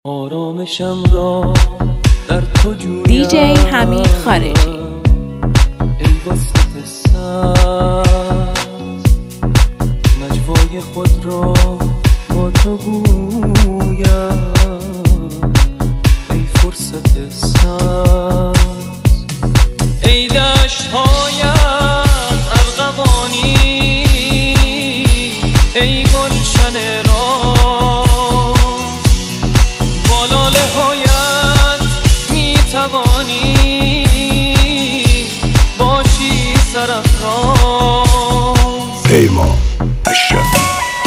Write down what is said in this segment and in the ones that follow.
آرامشم را در تو جویم دیجی حمید خارجی ای وسط سبز نجوای خود را با تو گویم ای فرصت سبز ای دشت‌هایم ارغوانی ای گلشن پیمان اشرفی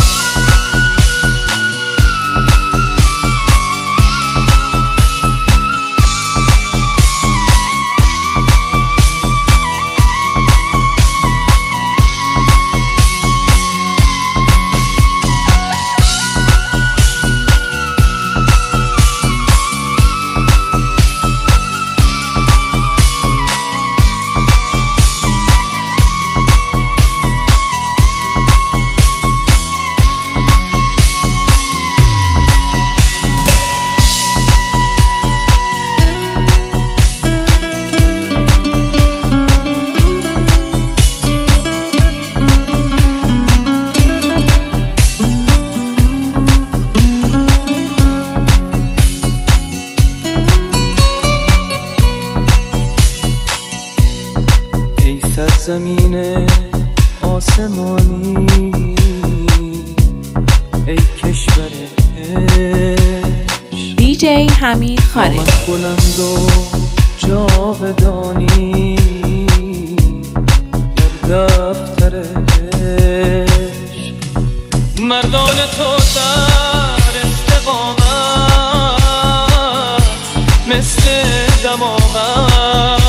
زمین آسمانی ای کشور عشق دیجی حمید خارجی بلند و جاودانی در دفتر عشق مردان تو در استقامت مثل دماغت